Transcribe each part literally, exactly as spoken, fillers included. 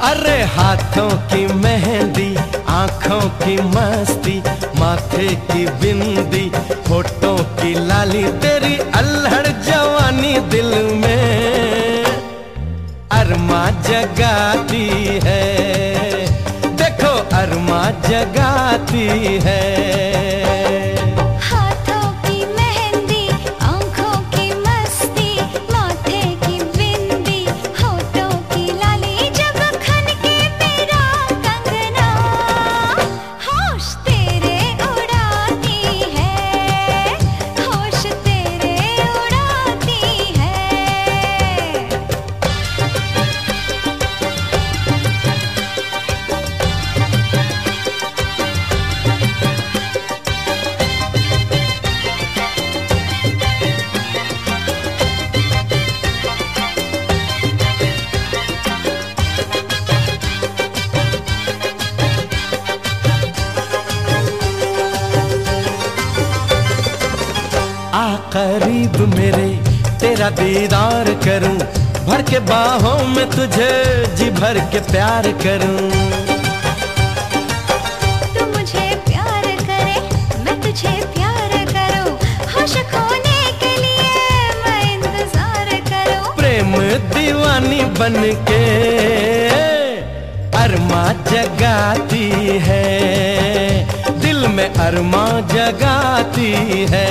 अरे हाथों की मेहंदी, आंखों की मस्ती, माथे की बिंदी, होठों की लाली, तेरी अल्हड़ जवानी दिल में अरमा जगाती है। देखो अरमा जगाती है। आ करीब मेरे तेरा दीदार करूं, भर के बाहों में तुझे जी भर के प्यार करूं। तू मुझे प्यार करे, मैं तुझे प्यार करूं, होश खोने के लिए मैं इंतजार करूं। प्रेम दीवानी बनके अरमा जगाती है, दिल में अरमा जगाती है।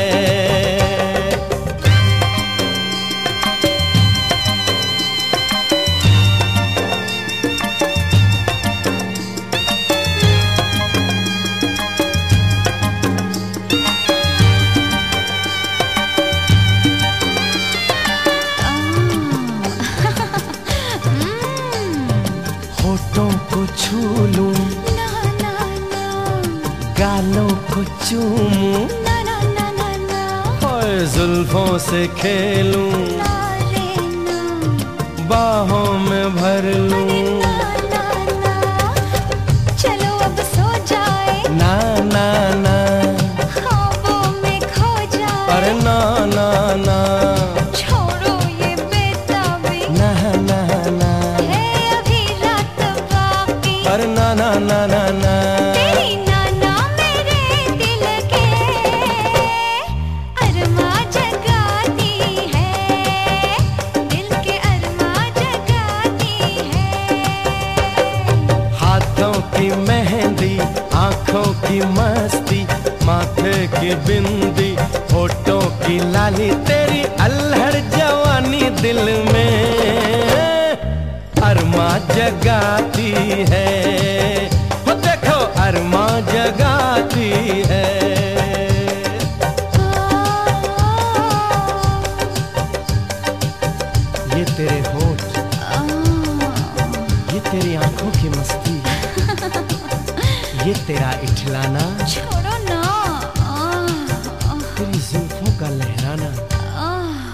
होठों को छू लूं, ना ना ना, गालों को चूमूं, ना ना ना ना ना, और जुल्फों से खेलूं, ना रे ना, बाहों में भर लूं। ना ना ना, चलो अब सो जाए, ना ना ना, ख्वाबों में खो जाए। अरे ना ना ना, छोड़ो ये बेताबी, ना ना ना, है अभी रात बाकी। अरे ना ना ना ना ना, तेरी नाना मेरे दिल के अरमा जगाती है, दिल के अरमा जगाती है। हाथों की मेहंदी, आंखों की मस्ती, माथे की बिंदी, होठों की लाली, तेरी अल्हड़ जवानी दिल में अरमा जगाती है। हो देखो अरमा जगाती है। ये तेरे होठ, ये तेरी आंखों की मस्ती, ये तेरा इठलाना, छोड़ो ना, तेरी जुल्फों का लहराना। आह